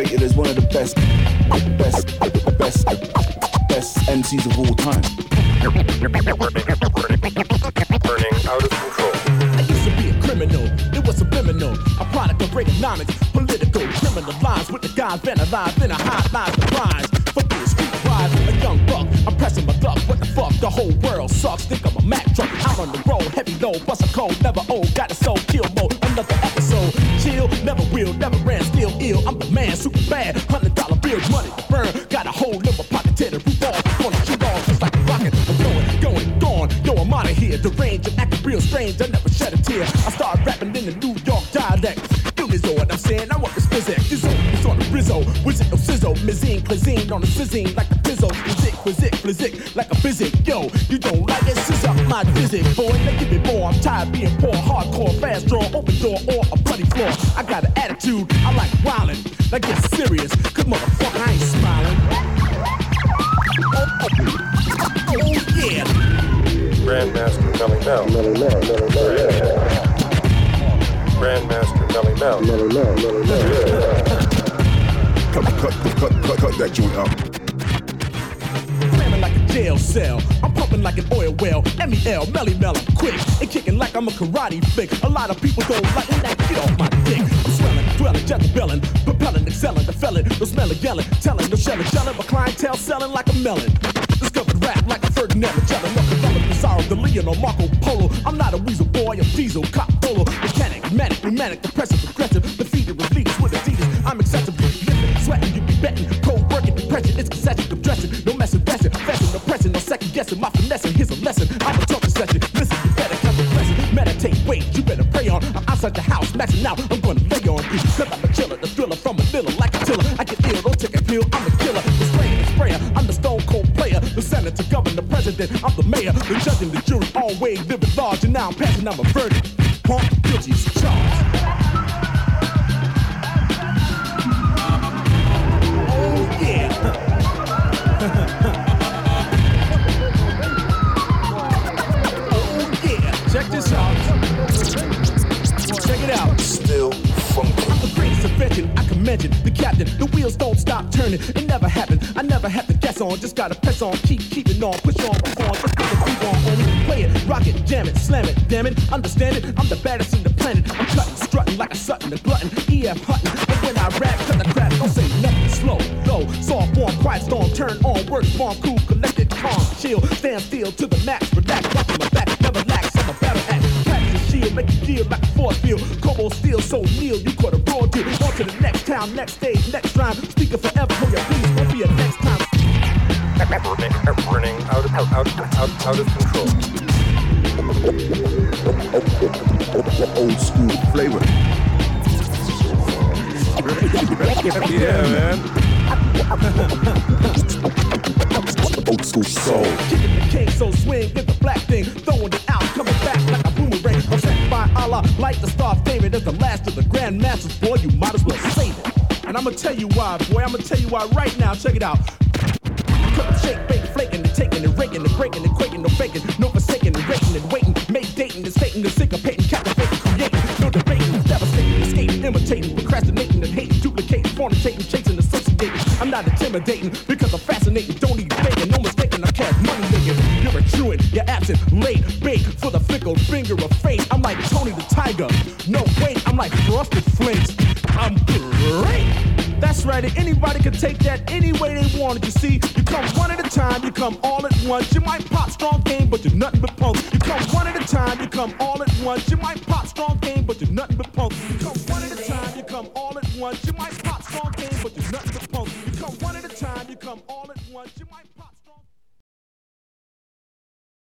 rated as one of the best MCs of all time. Burning out of control. I used to be a criminal, it was subliminal, a product of Reaganomics, political, criminal lines with the guys vandalized in a high line surprise. Fuck you, street ride, a young buck, I'm pressing my luck, what the fuck, the whole world sucks, think I'm a Mack truck, out on the road, heavy load, bust a cold, never old, got a soul, kill mode, another episode, chill, never will, never ran, still ill, I'm the man, super bad, $100 bills, money to burn, got a hole in my pocket, tear the roof off, wanna shoot off, just like a rocket, I'm going, gone, yo, I'm out of here, deranged, I'm acting real strange, I never shed a tear, I started rapping in the New York dialect, you know what I'm saying, I want this physic, it's on the Rizzo, wizard of sizzle, mizine, clizine, on the sizzine, like a pizzo, flizzic, like a physic, yo, you don't like it, scissor up my physic, boy, now give me more, I'm tired being poor, hardcore, fast draw, open door, or a bloody floor, I got an attitude, I like wildin', like get serious, cause motherfucker, I ain't smiling, oh yeah, Grandmaster Melly Mel. Grandmaster Melly Mel. Cut that joint up. Cramming like a jail cell, I'm pumping like an oil well, MEL, Melly Mel, I'm quick, and kicking like I'm a karate flick. A lot of people don't like that, get off my dick. I'm swelling, dwelling, jezebelling, propelling, excelling, the felon, no smelling, yelling, telling, no shelling, gelling, my clientele selling like a melon. Discovered rap like a Ferdinand Magellan, Rockefeller, Pizarro, the Leon or Marco Polo. I'm not a weasel boy, I'm diesel, cop polo, mechanic, manic, depressive, aggressive, defeated with leaders with Adidas. I'm excessively living, sweating, you be betting, cold working, depression, it's concession, of dressing, no messing, fashion, no pressing, no second guessing, my finessing, here's a lesson, I'm a talking session, listen, you better count the blessing, meditate, wait, you better pray on, I'm outside the house, maxing out, I'm gonna lay on you, cause I'm a chiller, the thriller from Manila, like a tiller, I get ill, don't take a pill, I'm a killer, the sprayer, I'm the stone cold player, the senator, governor, president, I'm the mayor, the judge and the jury, always living large, and now I'm passing out my verdict, punk, guilty as charged. Oh yeah. Oh yeah, check this out. Check it out. Still funky. I'm the greatest invention I can mention. The captain, the wheels don't stop turning. It never happened. I never have to guess on. Just gotta press on, keep it on, push on, perform. Just put the beat on me. Play it, rock it, jam it, slam it, damn it. Understand it? I'm the baddest in the planet. I'm cutting, strutting like a Sutton, a glutton, EF Hutton. And when I rap, cut the crap, don't say nothing. Slow, low, soft form, quiet storm, turn on, work, form, cool, collected, calm, chill, stand still to the max, relax, rock on my back, never lax, I'm a battle act. Shield, make you feel like a force field. Cobalt steel, so kneel, you caught a raw deal. On to the next town, next stage, next rhyme. Speaking forever, hold your peace, won't be a next time. Burning out of control. Old school flavor. Yeah, man. Old school soul. Kicking the king, so swing with the black thing. Throwing it out, coming back like a boomerang. I'm sent by Allah, like the star favorite. As the last of the grandmasters, boy, you might as well save it. And I'ma tell you why, boy, I'ma tell you why right now. Check it out. Shake, bake, flaking, and taking, and raking, and breaking, and quaking, no faking, no forsaking, and rating, and waiting, make dating, and stating, and syncopating, captivating, creating, no debating, devastating, escaping, imitating, procrastinating, and hating, duplicating, fornicating, chasing, associating. I'm not intimidating because I'm fascinating, don't need faking, no mistaking, I'm cash money making. You're a truant, you're absent, late, bait for the fickle finger of fate. I'm like Tony the Tiger, no wait, I'm like Frosted Flakes. I'm great. That's right, and anybody can take that any way they want it. You see, you come one at a time, you come all at once. You might pop strong game, but you're nothing but punk. You come one at a time, you come all at once. You might pop strong game, but you're nothing but punk. You come one at a time, you come all at once. You might pop strong game, but you're nothing but punk. You come one at a time, you come all at once. You might